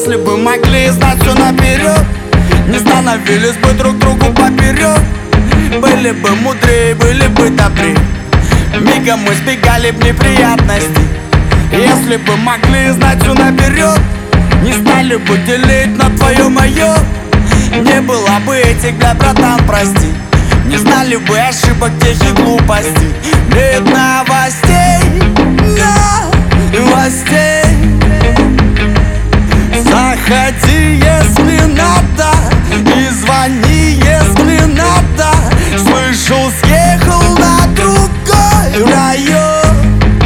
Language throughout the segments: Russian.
Если бы могли знать все наперед, не становились бы друг другу поперек. Были бы мудрее, были бы добрее, мигом мы избегали б неприятностей. Если бы могли знать все наперед, не стали бы делить на твое мое. Не было бы этих, да, братан, прости. Не знали бы ошибок, тех и глупостей. Нет новостей, новостей. Заходи, если надо, и звони, если надо. Слышал, съехал на другой район.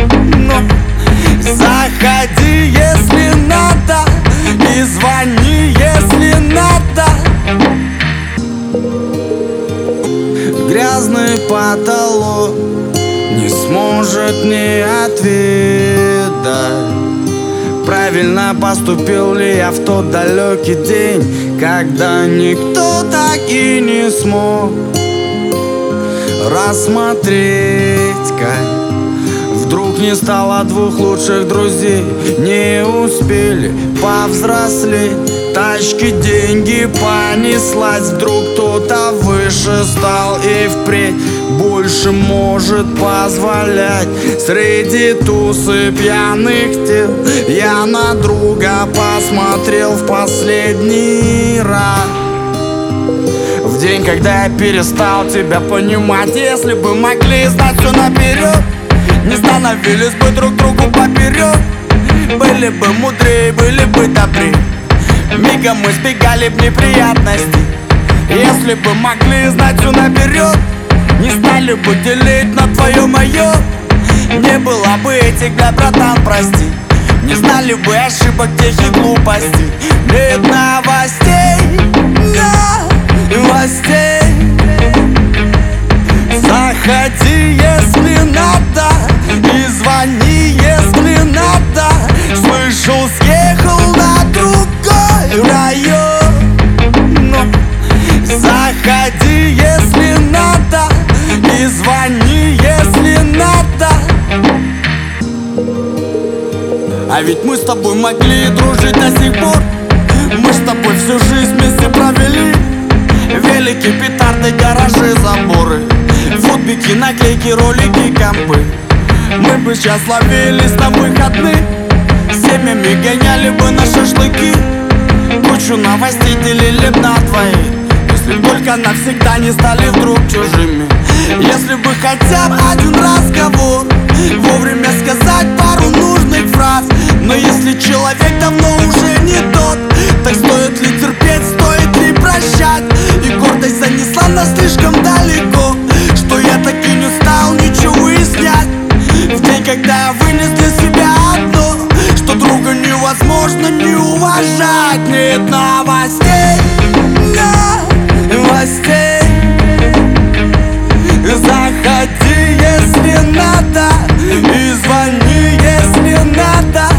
Заходи, если надо, и звони, если надо. Грязный потолок не сможет не ответить. Правильно поступил ли я в тот далекий день, когда никто так и не смог рассмотреть, как вдруг не стало двух лучших друзей. Не успели повзрослеть, тачки, деньги понеслась. Вдруг кто-то выше стал и впредь больше может позволять. Среди тусы пьяных тел я на друга посмотрел в последний раз. В день, когда я перестал тебя понимать. Если бы могли знать все наперед, не становились бы друг другу поперек. Были бы мудрее, были бы добрее, мигом мы избегали б неприятностей. Если бы могли знать все наперед, не стали бы делить на твое мое. Не было бы этих, да, братан, прости. Не знали бы ошибок, тех и глупостей. Нет новостей, новостей. Заходи, если надо, и звони, если надо. Слышал, съехал на другой район. Заходи, если надо, и звони, если надо. А ведь мы с тобой могли дружить до сих пор. Мы с тобой всю жизнь вместе провели. Велики, петарды, гаражи, заборы, футбики, наклейки, ролики, компы. Мы бы сейчас ловились на выходных, семьями гоняли бы на шашлыки. Кучу новостей делили б на двоих, если б только навсегда не стали вдруг чужими. Если бы хотя бы один разговор, вовремя сказать пару нужных фраз. Но если человек давно уже не тот, так стоит ли терпеть, стоит ли прощать? И гордость занесла нас слишком далеко, что я так и не стал ничего выяснять. В день, когда я вынес для себя одно, что друга невозможно не уважать. Нет новостей, новостей. Заходи, если надо, и звони, если надо.